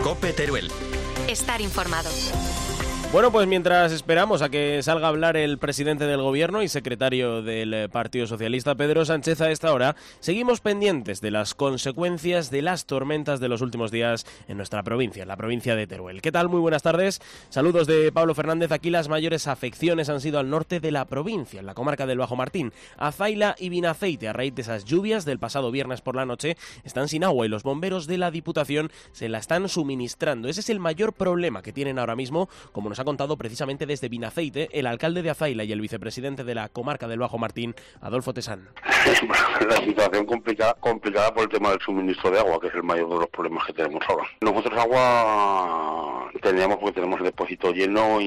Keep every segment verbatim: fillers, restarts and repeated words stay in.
COPE Teruel. Estar informado. Bueno, pues mientras esperamos a que salga a hablar el presidente del Gobierno y secretario del Partido Socialista, Pedro Sánchez, a esta hora, seguimos pendientes de las consecuencias de las tormentas de los últimos días en nuestra provincia, en la provincia de Teruel. ¿Qué tal? Muy buenas tardes. Saludos de Pablo Fernández. Aquí las mayores afecciones han sido al norte de la provincia, en la comarca del Bajo Martín. Azaila y Vinaceite, a raíz de esas lluvias del pasado viernes por la noche, están sin agua y los bomberos de la Diputación se la están suministrando. Ese es el mayor problema que tienen ahora mismo, como nos ha contado precisamente desde Vinaceite el alcalde de Azaila y el vicepresidente de la comarca del Bajo Martín, Adolfo Tesán. La situación complicada, complicada por el tema del suministro de agua, que es el mayor de los problemas que tenemos ahora. Nosotros agua teníamos porque tenemos el depósito lleno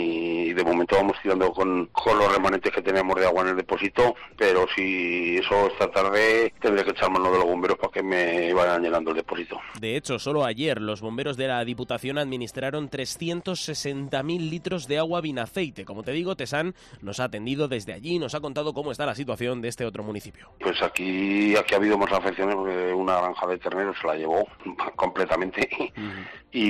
y de momento vamos tirando con, con los remanentes que tenemos de agua en el depósito, pero si eso esta tarde tendré que echar mano de los bomberos para que me vayan llenando el depósito. De hecho, solo ayer los bomberos de la Diputación administraron trescientos sesenta mil litros de agua Vinaceite. Como te digo, Tesán nos ha atendido desde allí y nos ha contado cómo está la situación de este otro municipio. Pues aquí, aquí ha habido más afecciones porque una granja de terneros se la llevó completamente uh-huh.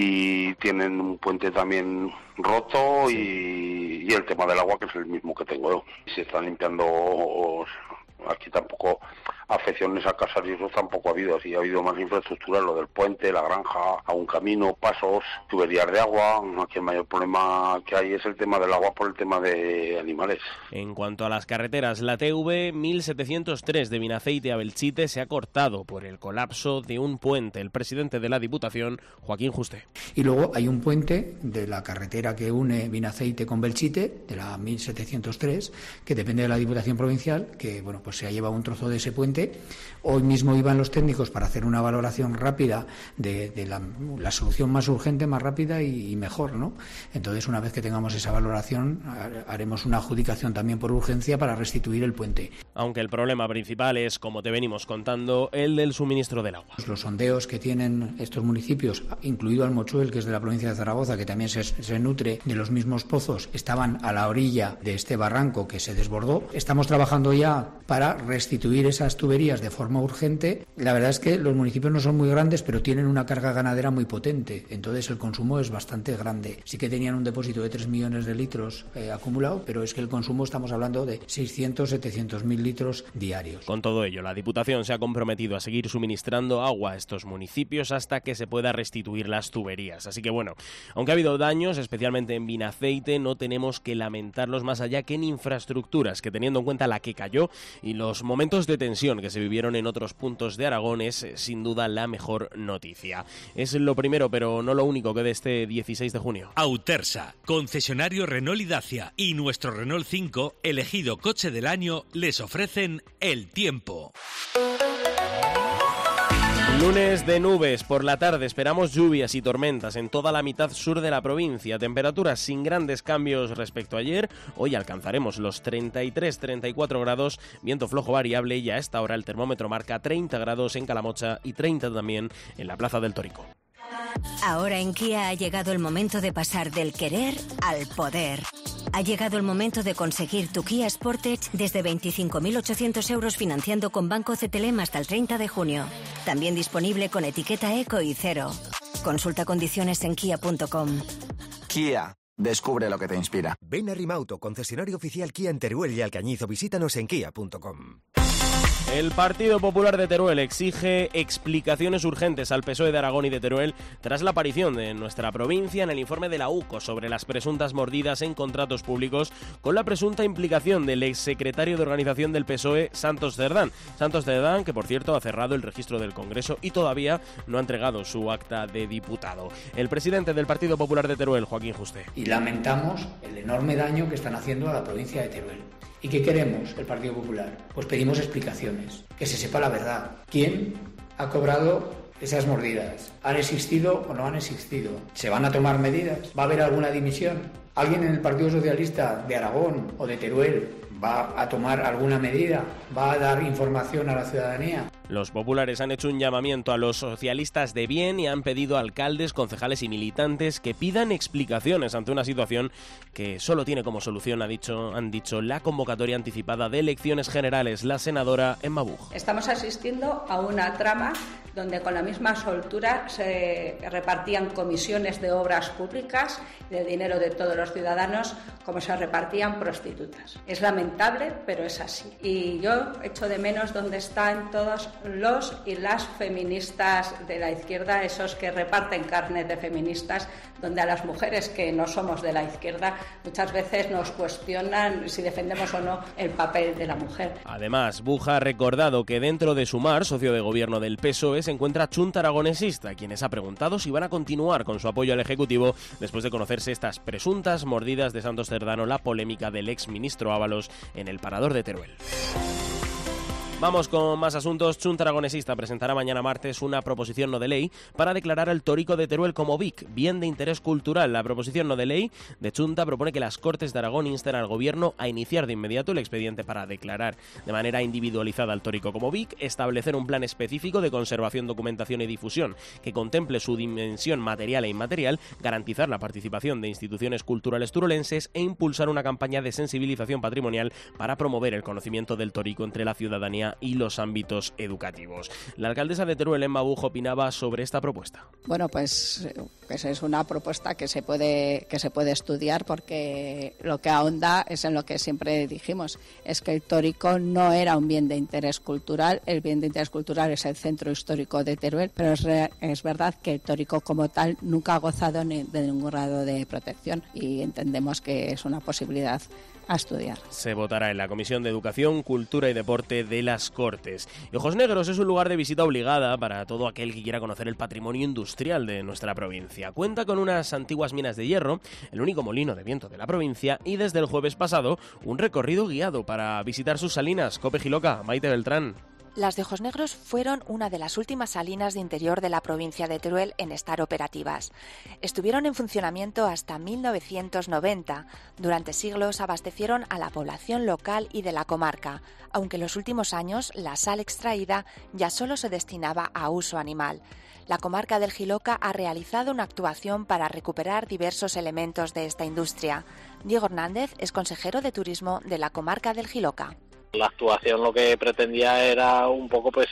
y tienen un puente también roto sí. y, y el tema del agua que es el mismo que tengo yo. Se están limpiando, aquí tampoco afecciones a casas y eso tampoco ha habido, así ha habido más infraestructura, lo del puente, la granja, a un camino, pasos, tuberías de agua. Aquí el mayor problema que hay es el tema del agua por el tema de animales. En cuanto a las carreteras, la T V mil setecientos tres de Vinaceite a Belchite se ha cortado por el colapso de un puente. El presidente de la Diputación, Joaquín Juste. Y luego hay un puente de la carretera que une Vinaceite con Belchite, de la mil setecientos tres, que depende de la Diputación Provincial, que bueno, pues se ha llevado un trozo de ese puente. Hoy mismo iban los técnicos para hacer una valoración rápida de, de la, la solución más urgente, más rápida y, y mejor, ¿no? Entonces, una vez que tengamos esa valoración, haremos una adjudicación también por urgencia para restituir el puente. Aunque el problema principal es, como te venimos contando, el del suministro del agua. Los sondeos que tienen estos municipios, incluido Almochuel, que es de la provincia de Zaragoza, que también se, se nutre de los mismos pozos, estaban a la orilla de este barranco que se desbordó. Estamos trabajando ya para restituir esas tuberías de forma urgente. La verdad es que los municipios no son muy grandes, pero tienen una carga ganadera muy potente, entonces el consumo es bastante grande. Sí que tenían un depósito de tres millones de litros eh, acumulado, pero es que el consumo estamos hablando de seiscientos, setecientos mil litros diarios. Con todo ello, la Diputación se ha comprometido a seguir suministrando agua a estos municipios hasta que se pueda restituir las tuberías. Así que bueno, aunque ha habido daños, especialmente en Vinaceite, no tenemos que lamentarlos más allá que en infraestructuras, que teniendo en cuenta la que cayó y los momentos de tensión que se vivieron en otros puntos de Aragón, es sin duda la mejor noticia. Es lo primero, pero no lo único que de este dieciséis de junio. Autersa, concesionario Renault y Dacia y nuestro Renault cinco, elegido coche del año, les ofrecen el tiempo. Lunes de nubes, por la tarde esperamos lluvias y tormentas en toda la mitad sur de la provincia, temperaturas sin grandes cambios respecto a ayer, hoy alcanzaremos los treinta y tres a treinta y cuatro grados, viento flojo variable y a esta hora el termómetro marca treinta grados en Calamocha y treinta también en la Plaza del Tórico. Ahora en Kia ha llegado el momento de pasar del querer al poder. Ha llegado el momento de conseguir tu Kia Sportage desde veinticinco mil ochocientos euros financiando con Banco C T L M hasta el treinta de junio. También disponible con etiqueta eco y cero. Consulta condiciones en kia punto com. Kia. Descubre lo que te inspira. Ven a Rimauto, concesionario oficial Kia en Teruel y Alcañiz, o visítanos en kia punto com. El Partido Popular de Teruel exige explicaciones urgentes al P S O E de Aragón y de Teruel tras la aparición de nuestra provincia en el informe de la U C O sobre las presuntas mordidas en contratos públicos con la presunta implicación del exsecretario de organización del P S O E, Santos Cerdán. Santos Cerdán, que por cierto ha cerrado el registro del Congreso y todavía no ha entregado su acta de diputado. El presidente del Partido Popular de Teruel, Joaquín Juste. Y lamentamos el enorme daño que están haciendo a la provincia de Teruel. ¿Y qué queremos el Partido Popular? Pues pedimos explicaciones, que se sepa la verdad. ¿Quién ha cobrado esas mordidas? ¿Han existido o no han existido? ¿Se van a tomar medidas? ¿Va a haber alguna dimisión? ¿Alguien en el Partido Socialista de Aragón o de Teruel va a tomar alguna medida? ¿Va a dar información a la ciudadanía? Los populares han hecho un llamamiento a los socialistas de bien y han pedido a alcaldes, concejales y militantes que pidan explicaciones ante una situación que solo tiene como solución, ha dicho, han dicho, la convocatoria anticipada de elecciones generales. La senadora Emma Buch. Estamos asistiendo a una trama donde con la misma soltura se repartían comisiones de obras públicas del dinero de todos los ciudadanos como se repartían prostitutas. Es lamentable, pero es así. Y yo echo de menos dónde están todos los y las feministas de la izquierda, esos que reparten carnet de feministas, donde a las mujeres que no somos de la izquierda muchas veces nos cuestionan si defendemos o no el papel de la mujer. Además, Buja ha recordado que dentro de Sumar, socio de gobierno del P S O E, se encuentra Chunta Aragonesista, quienes ha preguntado si van a continuar con su apoyo al Ejecutivo después de conocerse estas presuntas mordidas de Santos Cerdano, la polémica del ex ministro Ábalos en el Parador de Teruel. Vamos con más asuntos. Chunta Aragonesista presentará mañana martes una proposición no de ley para declarar el Tórico de Teruel como B I C, bien de interés cultural. La proposición no de ley de Chunta propone que las Cortes de Aragón insten al Gobierno a iniciar de inmediato el expediente para declarar de manera individualizada al Tórico como B I C, establecer un plan específico de conservación, documentación y difusión que contemple su dimensión material e inmaterial, garantizar la participación de instituciones culturales turolenses e impulsar una campaña de sensibilización patrimonial para promover el conocimiento del Tórico entre la ciudadanía y los ámbitos educativos. La alcaldesa de Teruel, Emma Bujo, opinaba sobre esta propuesta. Bueno, pues, pues es una propuesta que se puede que se puede estudiar, porque lo que ahonda es en lo que siempre dijimos, es que el Tórico no era un bien de interés cultural. El bien de interés cultural es el centro histórico de Teruel, pero es, re, es verdad que el Tórico como tal nunca ha gozado ni de ningún grado de protección, y entendemos que es una posibilidad a estudiar. Se votará en la Comisión de Educación, Cultura y Deporte de las Cortes. Y Ojos Negros es un lugar de visita obligada para todo aquel que quiera conocer el patrimonio industrial de nuestra provincia. Cuenta con unas antiguas minas de hierro, el único molino de viento de la provincia, y desde el jueves pasado un recorrido guiado para visitar sus salinas. Cope Giloca, Maite Beltrán. Las de Ojos Negros fueron una de las últimas salinas de interior de la provincia de Teruel en estar operativas. Estuvieron en funcionamiento hasta mil novecientos noventa. Durante siglos abastecieron a la población local y de la comarca, aunque en los últimos años la sal extraída ya solo se destinaba a uso animal. La comarca del Giloca ha realizado una actuación para recuperar diversos elementos de esta industria. Diego Hernández es consejero de turismo de la comarca del Giloca. La actuación lo que pretendía era un poco pues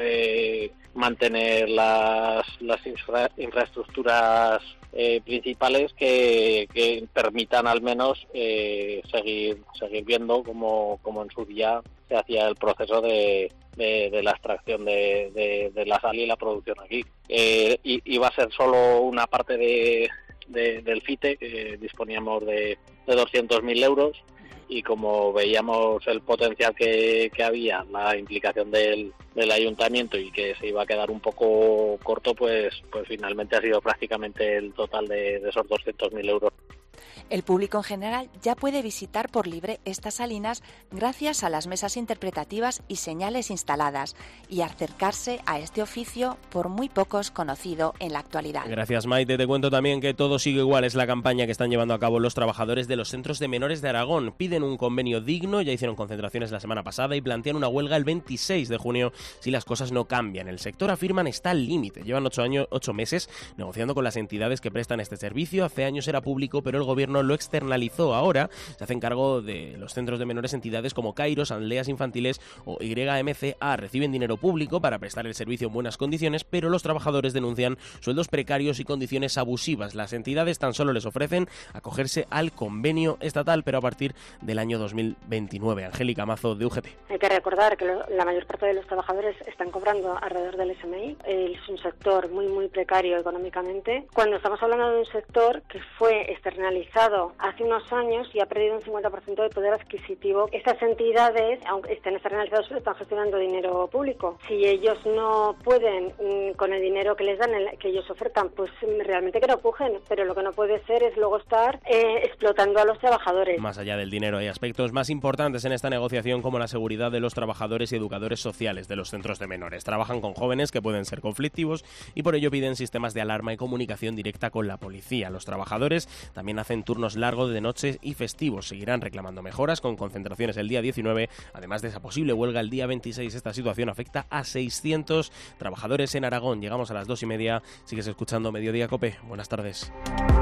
eh, mantener las, las infra, infraestructuras eh, principales que, que permitan al menos eh, seguir seguir viendo como, como en su día se hacía el proceso de, de, de la extracción de, de, de la sal y la producción aquí. Eh, y, iba a ser solo una parte de, de, del FITE, que disponíamos de, de doscientos mil euros. Y como veíamos el potencial que, que había, la implicación del, del ayuntamiento y que se iba a quedar un poco corto, pues, pues finalmente ha sido prácticamente el total de, de esos doscientos mil euros. El público en general ya puede visitar por libre estas salinas gracias a las mesas interpretativas y señales instaladas, y acercarse a este oficio por muy pocos conocido en la actualidad. Gracias, Maite. Te cuento también que Todo sigue igual es la campaña que están llevando a cabo los trabajadores de los centros de menores de Aragón. Piden un convenio digno, ya hicieron concentraciones la semana pasada y plantean una huelga el veintiséis de junio si las cosas no cambian. El sector, afirman, está al límite. Llevan ocho años, ocho meses negociando con las entidades que prestan este servicio. Hace años era público, pero el gobierno lo externalizó. Ahora se hacen cargo de los centros de menores entidades como Kairos, Aldeas Infantiles o Y M C A. Reciben dinero público para prestar el servicio en buenas condiciones, pero los trabajadores denuncian sueldos precarios y condiciones abusivas. Las entidades tan solo les ofrecen acogerse al convenio estatal, pero a partir del año dos mil veintinueve. Angélica Mazo, de U G T. Hay que recordar que lo, la mayor parte de los trabajadores están cobrando alrededor del S M I. Es un sector muy, muy precario económicamente. Cuando estamos hablando de un sector que fue externalizado hace unos años y ha perdido un cincuenta por ciento de poder adquisitivo, estas entidades, aunque estén externalizados, están gestionando dinero público. Si ellos no pueden, con el dinero que les dan, que ellos ofertan, pues realmente que no pujen, pero lo que no puede ser es luego estar eh, explotando a los trabajadores. Más allá del dinero, hay aspectos más importantes en esta negociación, como la seguridad de los trabajadores y educadores sociales de los centros de menores. Trabajan con jóvenes que pueden ser conflictivos y por ello piden sistemas de alarma y comunicación directa con la policía. Los trabajadores también hacen turnos largos de noche y festivos. Seguirán reclamando mejoras con concentraciones el día diecinueve, además de esa posible huelga el día veintiséis. Esta situación afecta a seiscientos trabajadores en Aragón. Llegamos a las dos y media. Sigues escuchando Mediodía Cope. Buenas tardes.